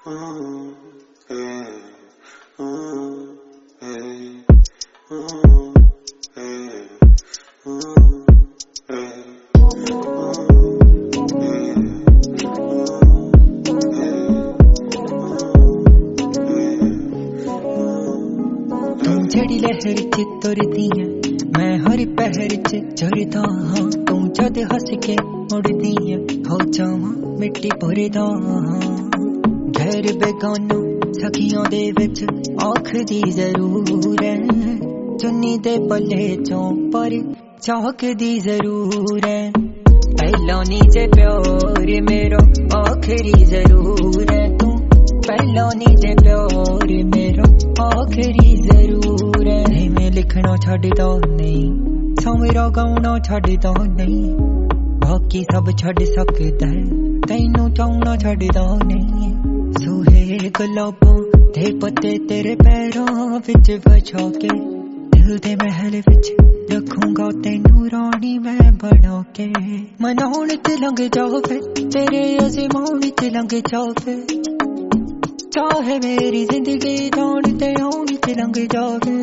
जड़ी लहर च तुरदी है मैं हर पहर च चरदा हाँ तू जद हस के मुड़दी है हो जावां मिट्टी भरदा हाँ गैर बेगानो सखियों दे विच आखदी जरूर है चुन्नी दे पल्ले चों पर झाकदी जरूर है पहला नी जे प्यार मेरा आखरी जरूर है तू पहला नी जे प्यार मेरा आखरी जरूर है नहीं मैं लिखना छड्डदा नहीं सवेरा गाउणा छड्डदा नहीं बाकी सब छड्ड सकदा है तैनू चाहना छड्डदा नहीं सुहे गुलाबों दे पत्ते तेरे पैरों विच बछा के दिल दे महल विच रखूंगा तैनू रानी मैं बना के मनाउण च लंघ जावे तेरे अज़माउण च लंघ जावे चाहे मेरी जिंदगी जान ते आउण च लंघ जावे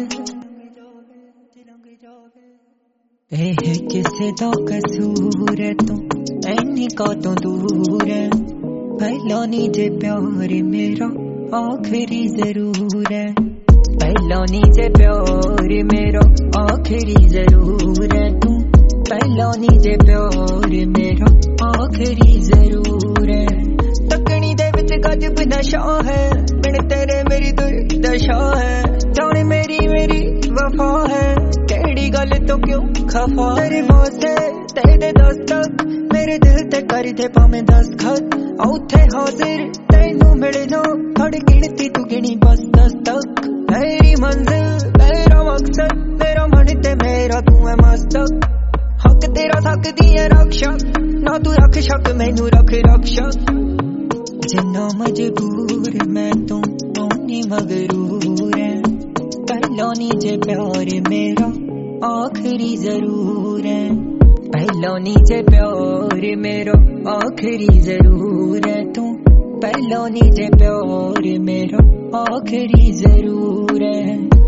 एह किसे दा कसूर है तू ऐनी कातों दूर है पहला नी जे प्यार मेरा आखरी जरूर है पहला नी जे प्यार मेरा आखरी जरूर है तू पहला नी जे प्यार मेरा आखरी जरूर है तकनी दे विच गजब नशा है बिन तेरे मेरी दुर्दशा है जाने मेरी वफा है केड़ी गल तो क्यों खफा तेरे वास्ते तेरे दस्तक मेरे दिल ते कर दे भावें दस्तखत औथे हाजिर तैनू मिल जाऊं थोड़ी गिनती तू गिनी बस दस्तक मेरी मंजिल मेरा मकसद मेरा मन ते मेरा तू है मस्तक हक तेरा सकदी है रक्षक ना तू रख शक मैनू रख रक्षक जिन्ना मजबूर मैं तू ओनी मगरूर है पहला नी जे प्यार मेरा आखरी जरूर है पहला नी जे प्यार मेरा आखरी जरूर है तू पहला नी जे प्यार मेरा आखरी जरूर है।